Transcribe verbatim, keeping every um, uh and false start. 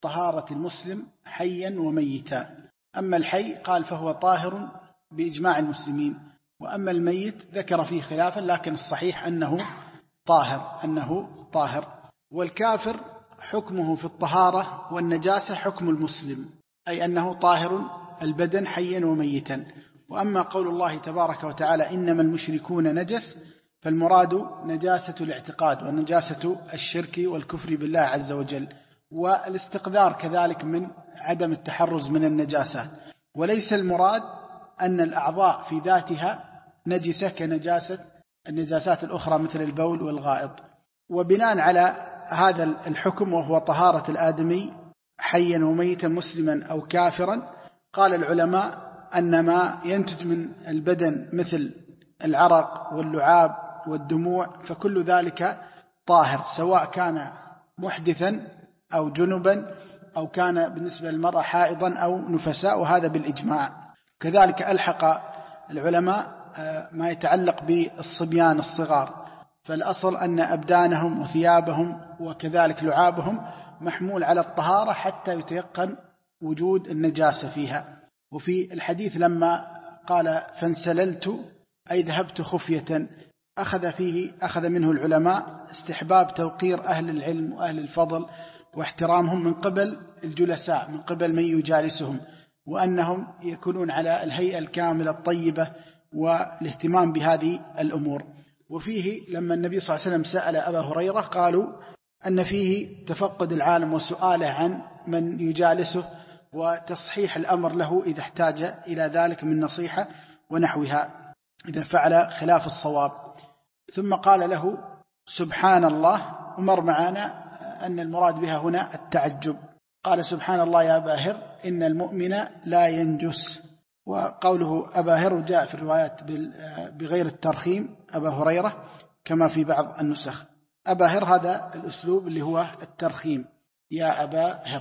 طهارة المسلم حيا وميتا. أما الحي قال فهو طاهر بإجماع المسلمين، وأما الميت ذكر فيه خلافا، لكن الصحيح أنه طاهر أنه طاهر. والكافر حكمه في الطهارة والنجاسة حكم المسلم، أي أنه طاهر البدن حيا وميتا. وأما قول الله تبارك وتعالى إنما المشركون نجس، فالمراد نجاسة الاعتقاد ونجاسة الشرك والكفر بالله عز وجل، والاستقذار كذلك من عدم التحرز من النجاسات، وليس المراد أن الأعضاء في ذاتها نجسة كنجاسة النجاسات الأخرى مثل البول والغائط. وبناء على هذا الحكم وهو طهارة الآدمي حيا وميتا مسلما أو كافرا، قال العلماء أن ما ينتج من البدن مثل العرق واللعاب والدموع فكل ذلك طاهر، سواء كان محدثا أو جنبا أو كان بالنسبة للمرأة حائضا أو نفساء، وهذا بالإجماع. كذلك ألحق العلماء ما يتعلق بالصبيان الصغار، فالأصل أن أبدانهم وثيابهم وكذلك لعابهم محمول على الطهارة حتى يتيقن وجود النجاسة فيها. وفي الحديث لما قال فانسللت أي ذهبت خفية، أخذ فيه أخذ منه العلماء استحباب توقير أهل العلم وأهل الفضل واحترامهم من قبل الجلساء، من قبل من يجالسهم، وأنهم يكونون على الهيئة الكاملة الطيبة والاهتمام بهذه الأمور. وفيه لما النبي صلى الله عليه وسلم سأل أبا هريرة قالوا أن فيه تفقد العالم وسؤاله عن من يجالسه وتصحيح الأمر له إذا احتاج إلى ذلك من نصيحة ونحوها إذا فعل خلاف الصواب. ثم قال له سبحان الله، ومر معنا أن المراد بها هنا التعجب. قال سبحان الله يا أبا هر إن المؤمن لا ينجس. وقوله أبا هر جاء في الروايات بغير الترخيم أبا هريرة كما في بعض النسخ. أبا هر هذا الأسلوب اللي هو الترخيم، يا أبا هر.